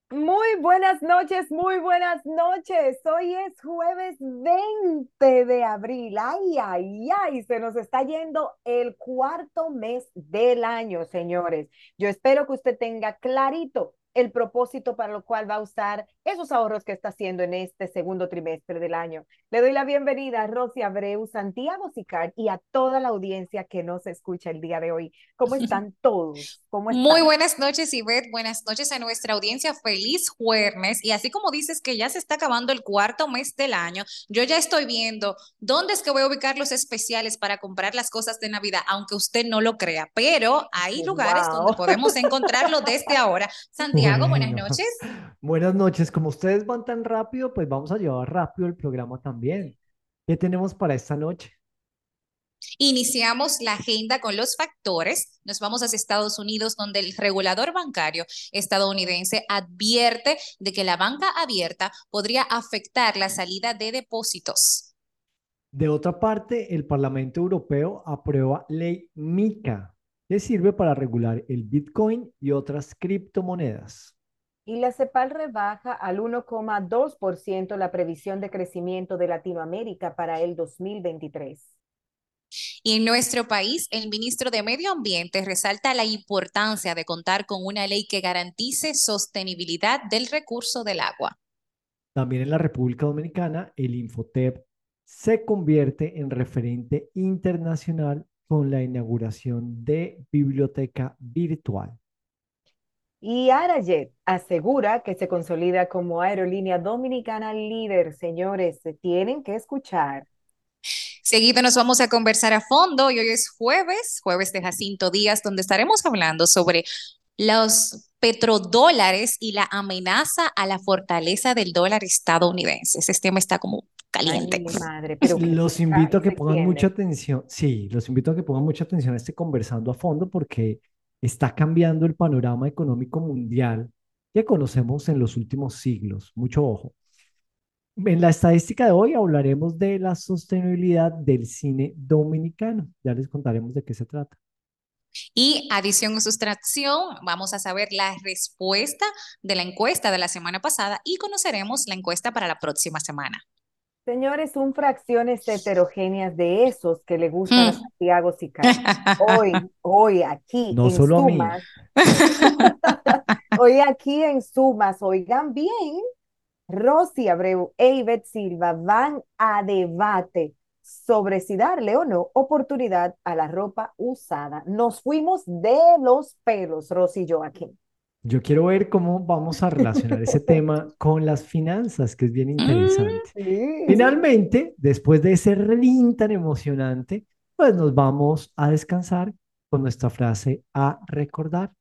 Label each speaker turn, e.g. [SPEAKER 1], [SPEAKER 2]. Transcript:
[SPEAKER 1] Muy buenas noches, muy buenas noches. Hoy es jueves 20 de abril. Ay, ay, ay, se nos está yendo el cuarto mes del año, señores. Yo espero que usted tenga clarito el propósito para lo cual va a usar esos ahorros que está haciendo en este segundo trimestre del año. Le doy la bienvenida a Rosy Abreu, Santiago Sicard y a toda la audiencia que nos escucha el día de hoy. ¿Cómo están todos? ¿Cómo
[SPEAKER 2] Muy
[SPEAKER 1] están?
[SPEAKER 2] buenas noches, Ivette. Buenas noches a nuestra audiencia. Feliz jueves. Y así como dices que ya se está acabando el cuarto mes del año, yo ya estoy viendo dónde es que voy a ubicar los especiales para comprar las cosas de Navidad, aunque usted no lo crea. Pero hay lugares donde
[SPEAKER 1] Wow.
[SPEAKER 2] podemos encontrarlo desde ahora. Santiago, buenas
[SPEAKER 3] Bueno,
[SPEAKER 2] noches.
[SPEAKER 3] buenas noches. Como ustedes van tan rápido, pues vamos a llevar rápido el programa también. ¿Qué tenemos para esta noche?
[SPEAKER 2] Iniciamos la agenda con los factores. Nos vamos hacia Estados Unidos, donde el regulador bancario estadounidense advierte de que la banca abierta podría afectar la salida de depósitos.
[SPEAKER 3] De otra parte, el Parlamento Europeo aprueba ley MiCA, que sirve para regular el Bitcoin y otras criptomonedas.
[SPEAKER 1] Y la CEPAL rebaja al 1,2% la previsión de crecimiento de Latinoamérica para el 2023.
[SPEAKER 2] Y en nuestro país, el ministro de Medio Ambiente resalta la importancia de contar con una ley que garantice sostenibilidad del recurso del agua.
[SPEAKER 3] También en la República Dominicana, el Infotep se convierte en referente internacional con la inauguración de Biblioteca Virtual.
[SPEAKER 1] Y Arajet asegura que se consolida como aerolínea dominicana líder. Señores, se tienen que escuchar.
[SPEAKER 2] Seguido nos vamos a conversar a fondo y hoy es jueves, jueves de Jacinto Díaz, donde estaremos hablando sobre los petrodólares y la amenaza a la fortaleza del dólar estadounidense. Ese tema está como
[SPEAKER 1] Ay,
[SPEAKER 2] caliente.
[SPEAKER 1] mi madre, pero que
[SPEAKER 3] Los invito a que
[SPEAKER 1] se
[SPEAKER 3] pongan mucha
[SPEAKER 1] extiende.
[SPEAKER 3] atención, sí, los invito a que pongan mucha atención a este conversando a fondo porque está cambiando el panorama económico mundial que conocemos en los últimos siglos. Mucho ojo. En la estadística de hoy hablaremos de la sostenibilidad del cine dominicano. Ya les contaremos de qué se trata.
[SPEAKER 2] Y adición o sustracción, vamos a saber la respuesta de la encuesta de la semana pasada y conoceremos la encuesta para la próxima semana.
[SPEAKER 1] Señores, un fracciones heterogéneas de esos que le gustan a
[SPEAKER 2] Hmm.
[SPEAKER 1] Santiago Sicar. Hoy aquí
[SPEAKER 3] No
[SPEAKER 1] en
[SPEAKER 3] solo a mí.
[SPEAKER 1] Sumas, hoy aquí en Sumas, oigan bien, Rosy Abreu e Ivette Silva van a debate sobre si darle o no oportunidad a la ropa usada. Nos fuimos de los pelos, Rosy y yo aquí.
[SPEAKER 3] Yo quiero ver cómo vamos a relacionar ese tema con las finanzas, que es bien
[SPEAKER 2] Mm.
[SPEAKER 3] interesante.
[SPEAKER 1] Sí.
[SPEAKER 3] Finalmente, después de ese rin tan emocionante, pues nos vamos a descansar con nuestra frase a recordar.